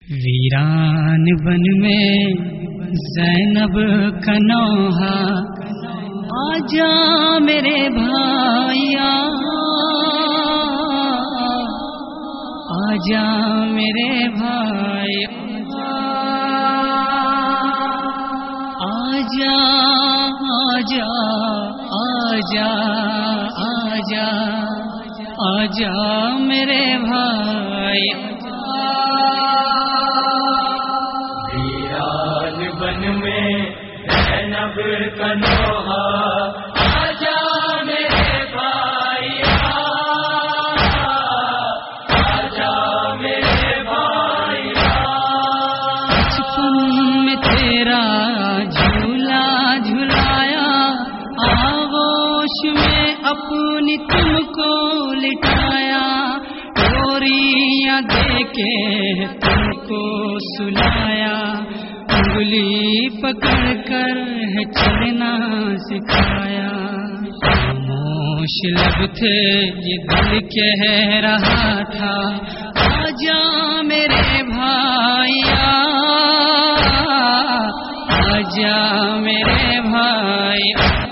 ویران بن میں زینب کا نوحہ، آجا میرے بھائیا، آجا میرے بھائی، آجا آجا آجا آجا آجا میرے بھائی، ویران بن میں زینب کا نوحہ، آجا میرے بھائی، آجا میرے بھائی، بچپن میں تیرا جھولا جھلایا، آغوش میں اپنی تم کو لٹایا، ڈوریاں دے کے تم کو سلایا، انگلی پکڑ کر ہے چلنا سکھایا، خاموش لب تھے یہ دل کہہ رہا تھا، آجا میرے بھائیا، آجا میرے بھائی،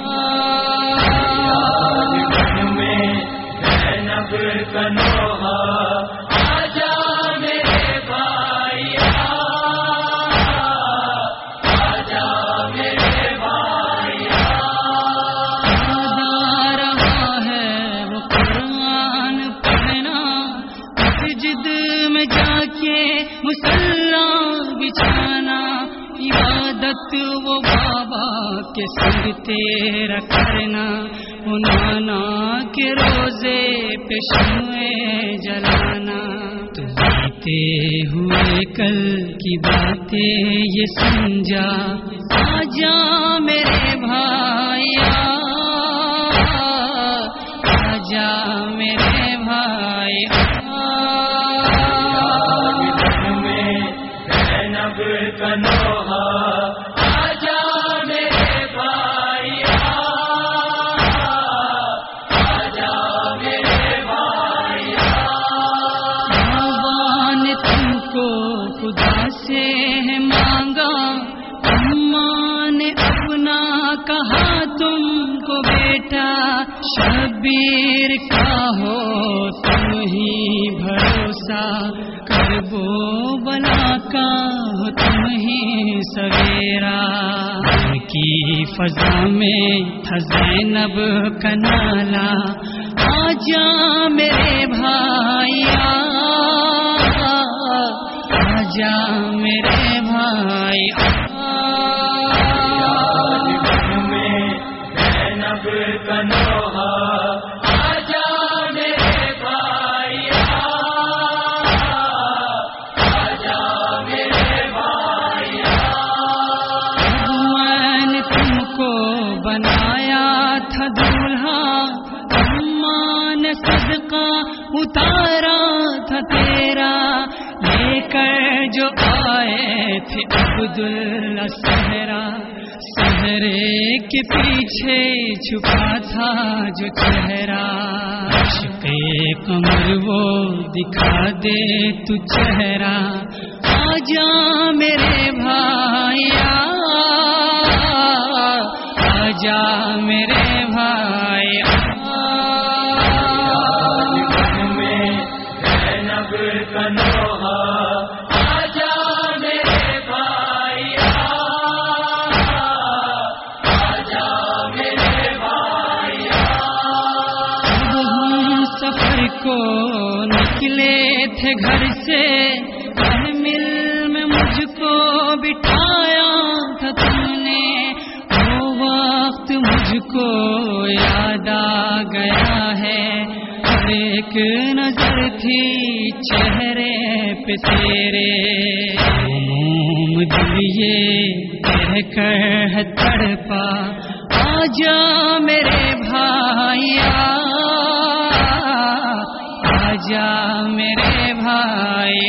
زینب کا نوحہ، آجا میرے بھائی، آجا میرے بھائی، یاد آ رہا ہے وہ قرآن پڑھنا، مسجد میں جا کے مصلی بچھانا، عبادت وہ بابا کے سنگ تیرا کرنا، نانا کے روزے پہ شمع جلانا، تو بیتے ہوئے کل کی باتیں یہ سمجھا، آجا میرے بھائیا، آجا میرے بھائی، زینب کا نوحہ، آجا میرے بھائی، آجا میرے بھائی، بابا نے تم کو خدا سے ہے مانگا، اماں نے اپنا کہا تم کو بیٹا، شبیر کا ہو تم ہی بھروسہ، کربو بلا کا ہو تم ہی سویرا، ان کی فضا میں تھا زینب کا نالا، آجا میرے بھائیا، آجا میرے بھائی، زینب کا نوحہ، آجا میرے بھائی، آجا میرے بھائی، میں نے تم کو بنایا تھا دولہا، اماں نے صدقہ اتارا تھا تیرا، لے کر جو آئے تھے عبداللہ صحرا، صحرے کے پیچھے چھپا تھا جو چہرہ، عشق قمر وہ دکھا دے تو چہرہ، آجا میرے بھائیا، آجا میرے بھائی، زینب کا نوحہ، آجا میرے بھائی، آجا میرے بھائی، ہم سفر کو نکلے تھے گھر سے، محمل میں مجھ کو بٹھایا تھا تم نے، وہ وقت مجھ کو یاد آ گیا ہے، ہر ایک نظر تھی چہرے پہ تیرے، موم دل یہ کہہ کر تڑپا، آجا میرے بھائیا، آجا میرے بھائی،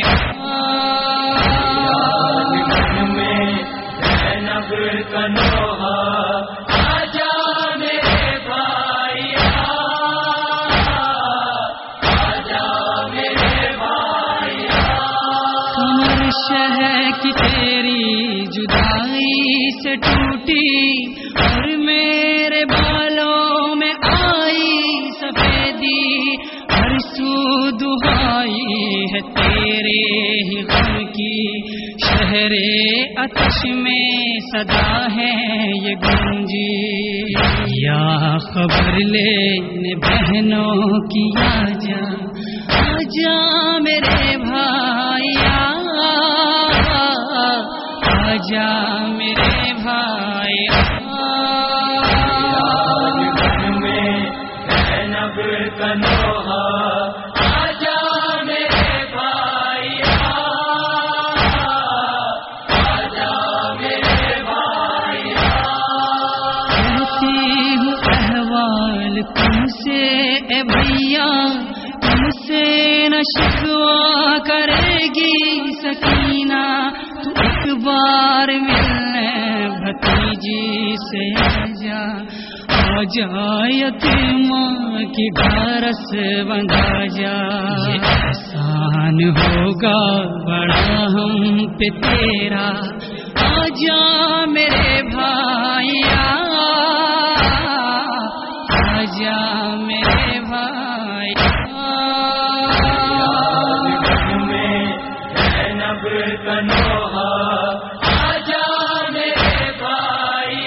زینب کا نوحہ، آجا میرے بھائی، آجا میرے بھائی، شہر کی تیری جدائی سے ٹوٹی اور میرے بالوں میں آئی سفیدی، ہر سو دہائی ہے تیرے ہی غم کی، شہر آتش میں صدا ہے یہ گونجی، یا خبر لینے بہنوں کی آجا آجا میرے بھائی، آجا میرے بھائی، میں زینب کا نوحہ آجا میرے بھائی، آجا میرے بھائی، کہتی ہوں احوال تم سے اے بھیا، تم سے نہ شکوا کرے گی سکینہ، تو ایک بار ملنے بھتیجی سے آجا، آجا یتیماں کی بھارس بندھا جا، یہ احسان ہوگا بڑا ہم پہ تیرا، آجا میرے بھائی، آجا میرے بھائی، میں زینب کا نوحہ آجا میرے بھائی،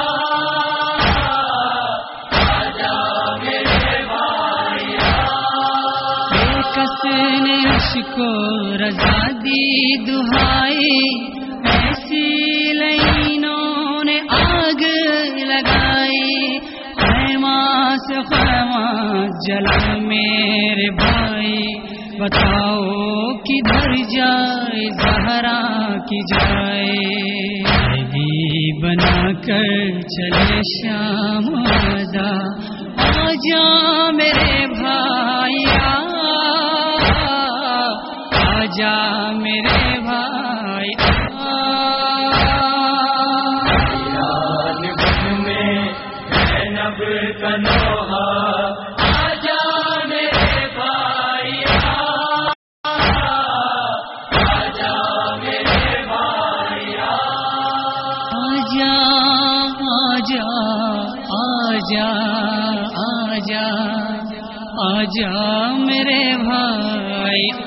آجا میرے بھائی، بے کس نے عشق و رضا دی دہائی، ایسی لینوں نے آگ لگائی، خیمہ سے خیمہ جلا میرے بھائی، بتاؤ کدھر جائے زہرا کی جائے، بھی بنا کر چلے شام آجا، آجا میرے بھائی، آجا میرے بھائی، میں زینب کا نوحہ آجا میرے بھائی، آجا میرے بھائی، آجا آجا آجا آجا آجا میرے بھائی،